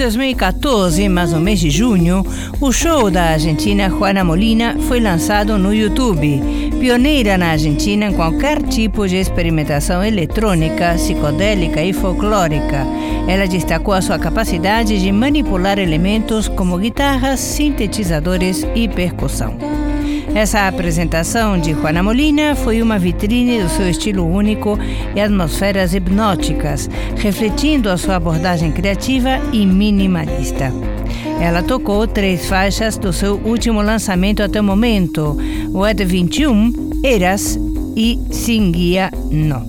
2014, mas no mês de junho, o show da argentina Juana Molina foi lançado no YouTube. Pioneira na Argentina em qualquer tipo de experimentação eletrônica, psicodélica e folclórica, ela destacou a sua capacidade de manipular elementos como guitarras, sintetizadores e percussão. Essa apresentação de Juana Molina foi uma vitrine do seu estilo único e atmosferas hipnóticas, refletindo a sua abordagem criativa e minimalista. Ela tocou 3 faixas do seu último lançamento até o momento, o ET 21, Eras e Sin Guía No.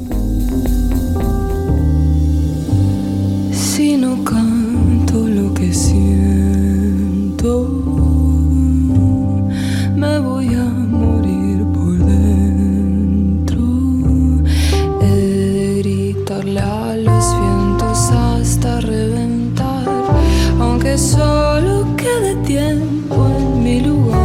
Si no canto lo que siento, me voy a morir por dentro. He de gritarle a los vientos hasta reventar, aunque solo quede tiempo en mi lugar.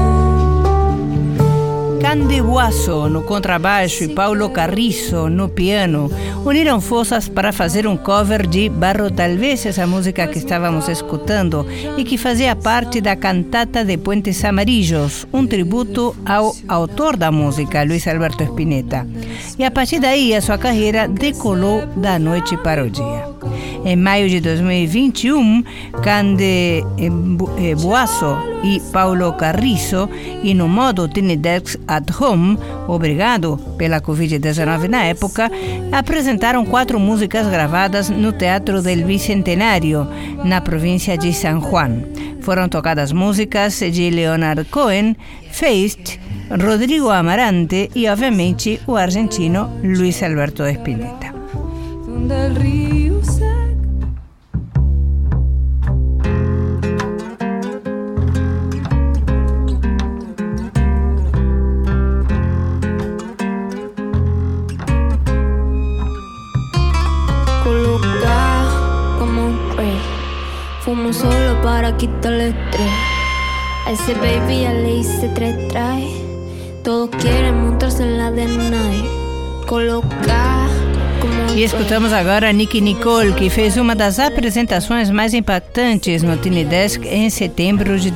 Cande Buasso no contrabaixo e Paulo Carrizo no piano uniram forças para fazer um cover de Barro Talvez, essa música que estávamos escutando e que fazia parte da cantata de Puentes Amarillos, um tributo ao autor da música, Luiz Alberto Spinetta. E a partir daí a sua carreira decolou da noite para o dia. Em maio de 2021, Cande Buasso e Paulo Carrizo, e no modo Tiny Desk at Home, obrigado pela Covid-19 na época, apresentaram 4 músicas gravadas no Teatro del Bicentenário, na província de San Juan. Foram tocadas músicas de Leonard Cohen, Feist, Rodrigo Amarante e, obviamente, o argentino Luiz Alberto Spinetta. Fumo solo para quitarle estrés. A ese baby ya le hice 3 try. Todos quieren montarse en la de nadie. Colocar. E escutamos agora a Nicki Nicole, que fez uma das apresentações mais impactantes no Tiny Desk em setembro de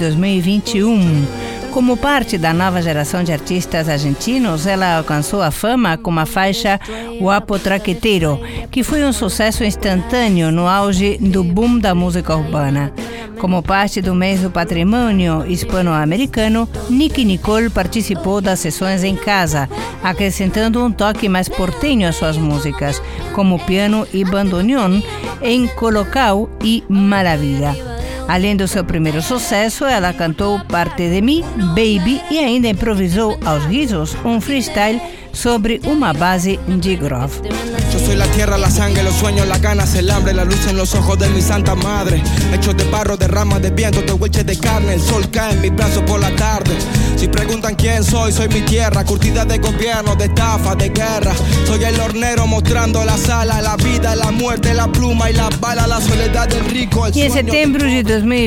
2021. Como parte da nova geração de artistas argentinos, ela alcançou a fama com a faixa Guapo Traqueteiro, que foi um sucesso instantâneo no auge do boom da música urbana. Como parte do mês do patrimônio hispano-americano, Nicki Nicole participou das sessões em casa, acrescentando um toque mais porteño às suas músicas, como piano e bandoneon em Colocao e Mala Vida. Além do seu primeiro sucesso, ela cantou Parte de Mí, Baby, e ainda improvisou aos risos um freestyle sobre uma base de groove. Yo soy la tierra, la sangre, los sueños, las ganas, el hambre, la luz en los ojos de mi santa madre. Hechos de barro, de ramas, de viento, de hueches de carne. El sol cae en mis brazos por la tarde. Si preguntan quién soy mi tierra, curtida de gobierno, de estafa, de guerra. Soy el hornero mostrando la sala, la vida, la muerte, la pluma y la bala, la soledad del rico. E em setembro de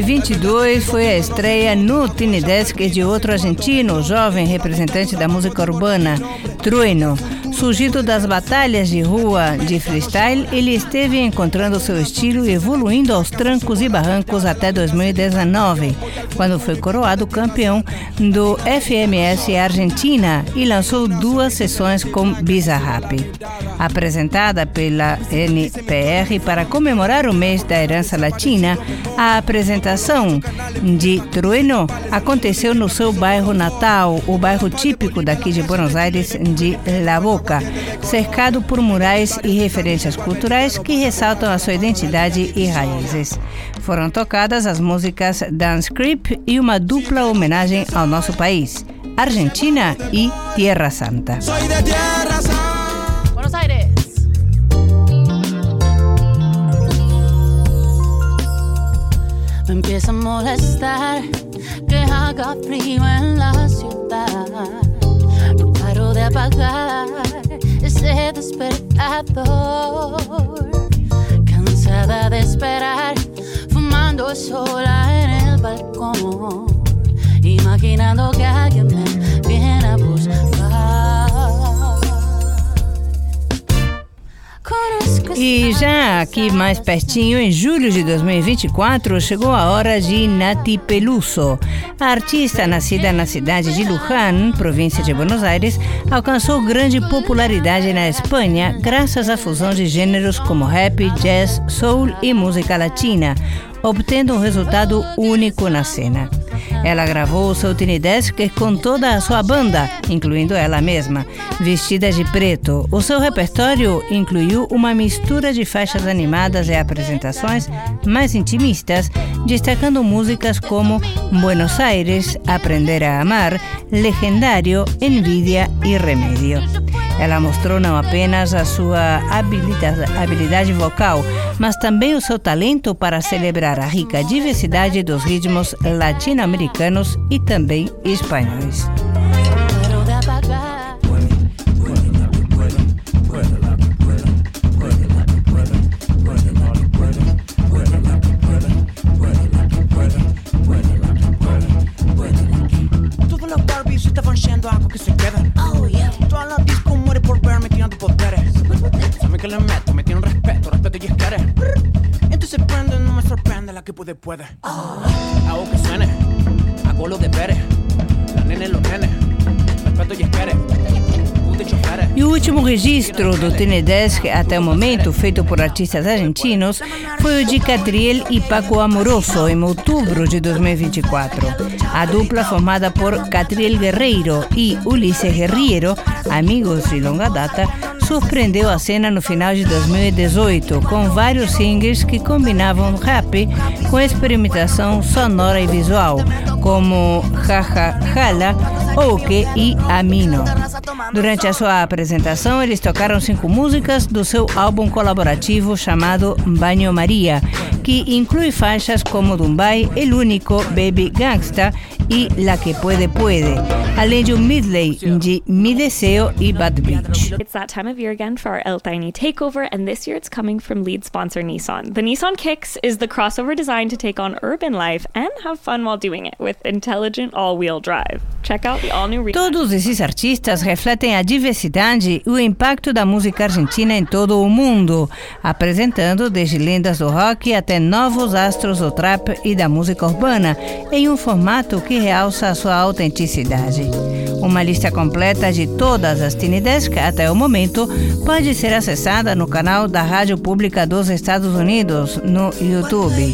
2022 foi a estreia no Tiny Desk de outro argentino, jovem representante da música urbana, Trueno. Surgido das batalhas de rua de freestyle, ele esteve encontrando seu estilo e evoluindo aos trancos e barrancos até 2019, quando foi coroado campeão do FMS Argentina e lançou 2 sessões com Bizarrap. Apresentada pela NPR para comemorar o mês da herança latina, a apresentação de Trueno aconteceu no seu bairro natal, o bairro típico daqui de Buenos Aires, de La Boca, cercado por murais e referências culturais que ressaltam a sua identidade e raízes. Foram tocadas as músicas Dance Creep e uma dupla homenagem ao nosso país, Argentina e Tierra Santa. Buenos Aires. Me empieza a molestar que haga frío en la ciudad. No paro de apagar ese despertador. Cansada de esperar, fumando sola en el balcón, imaginando que alguien me viene a buscar. Conozco E já aqui mais pertinho, em julho de 2024, chegou a hora de Nati Peluso. A artista, nascida na cidade de Luján, província de Buenos Aires, alcançou grande popularidade na Espanha graças à fusão de gêneros como rap, jazz, soul e música latina, obtendo um resultado único na cena. Ela gravou o seu Tiny Desk com toda a sua banda, incluindo ela mesma, vestida de preto. O seu repertório incluiu uma mistura de faixas animadas e apresentações mais intimistas, destacando músicas como Buenos Aires, Aprender a Amar, Legendário, Envidia e Remédio. Ela mostrou não apenas a sua habilidade vocal, mas também o seu talento para celebrar a rica diversidade dos ritmos latino-americanos e também espanhóis. Todos los Barbies estaban yendo a algo que se queda. Oh yeah. Toda la disco muere por verme tirando poderes. Saben que le meto, me tiene un respeto y es querer. Entonces prende, no me sorprende la que puede. Hago que suene, hago los deberes. La nene, los nenes, respeto y es querer. E o último registro do Tiny Desk até o momento, feito por artistas argentinos, foi o de Catriel e Paco Amoroso, em outubro de 2024. A dupla, formada por Catriel Guerreiro e Ulises Guerriero, amigos de longa data, surpreendeu a cena no final de 2018, com vários singles que combinavam rap com experimentação sonora e visual, como Jaja Jala, Oke e Amino. Durante a sua apresentação, eles tocaram 5 músicas do seu álbum colaborativo chamado Banho Maria, que inclui faixas como Dumbai, El Único, Baby Gangsta e La Que Puede Puede, além de um medley de Mi Deseo e Bad Beach. It's that time of year again for our El Tiny Takeover, and this year it's coming from lead sponsor Nissan. The Nissan Kicks is the crossover designed to take on urban life and have fun while doing it with intelligent all-wheel drive. Check out the all-new... Todos esses artistas refletem a diversidade e o impacto da música argentina em todo o mundo, apresentando desde lendas do rock até novos astros do trap e da música urbana, em um formato que realça a sua autenticidade. Uma lista completa de todas as Tiny Desk até o momento pode ser acessada no canal da Rádio Pública dos Estados Unidos no YouTube.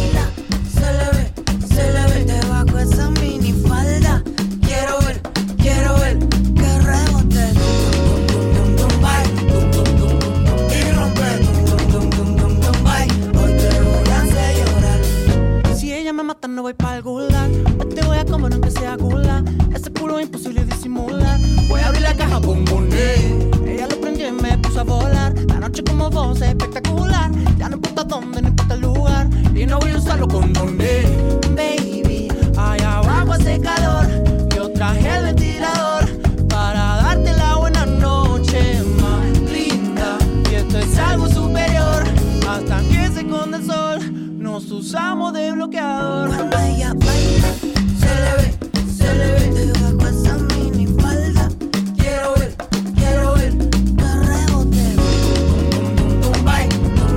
No voy para algún lado, te voy a comer aunque sea gula. Ese culo es imposible disimular. Voy a abrir la caja, bum bum ella lo prendió y me puso a volar. La noche como vos es espectacular. Ya no importa dónde, no importa el lugar. Y no voy a usarlo con donde. Baby, allá abajo hace calor. Yo traje el ventilador para darte la buena noche más linda. Y esto es algo superior. Hasta que se esconde el sol, nos usamos de bloqueador. Cuando ella baila, se le ve debajo esa mini falda. Quiero ver que rebote. Tumbay,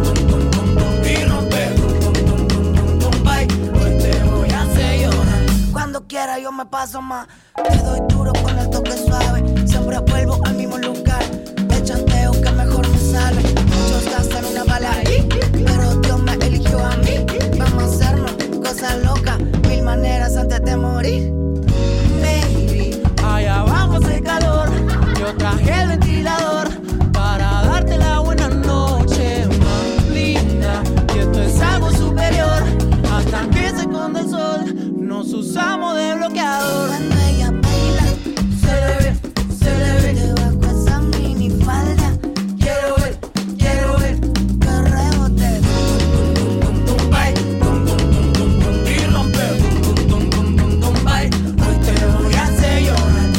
y romper. Tumbay, hoy te voy a hacer llorar. Cuando quiera yo me paso más. Te doy duro con el toque suave. Siempre vuelvo al mismo lugar. El chanteo que mejor me sale. Muchos gastan una bala ahí, pero Dios me eligió a mí. Vamos a hacernos cosas locas, 1000 maneras antes de morir. Baby, allá abajo hace calor. Yo traje el ventilador para darte la buena noche más linda. Y esto es algo superior. Hasta que se esconde el sol, nos usamos de bloqueador. Cuando ella baila, se le ve debajo esa mini falda. Quiero ver que rebote. Tumbay, y romper. Tumbay, hoy te voy a hacer llorar.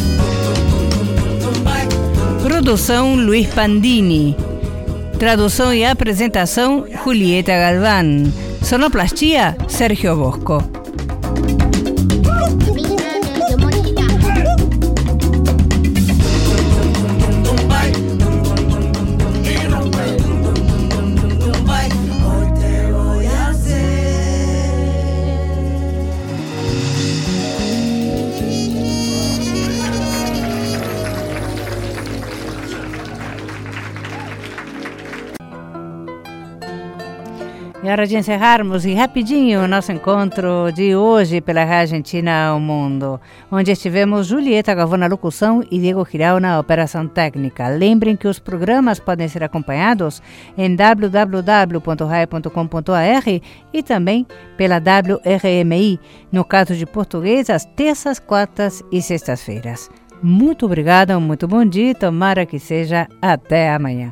Tumbay. Produção Luiz Pandini. Tradução e apresentação Julieta Galván. Sonoplastia Sérgio Bosco. E hora de encerrarmos e rapidinho o nosso encontro de hoje pela Argentina ao Mundo, onde estivemos Julieta Galvão na locução e Diego Girau na operação técnica. Lembrem que os programas podem ser acompanhados em www.rai.com.br e também pela WRMI, no caso de português, às terças, quartas e sextas-feiras. Muito obrigada, muito bom dia, tomara que seja até amanhã.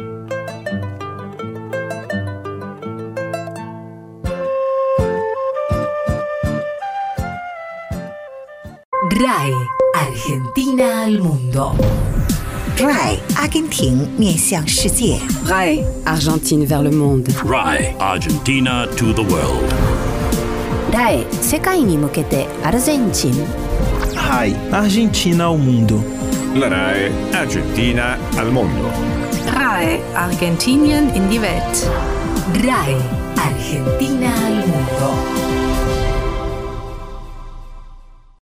RAI Argentina al mundo. RAI 阿根廷面向世界。 RAI Argentine vers le monde. RAI Argentina to the world. RAI 世界に向けてアルゼンチン。 RAI Argentina ao mundo. La RAI Argentina al mondo. RAI Argentinien in die Welt. RAI Argentina al mundo.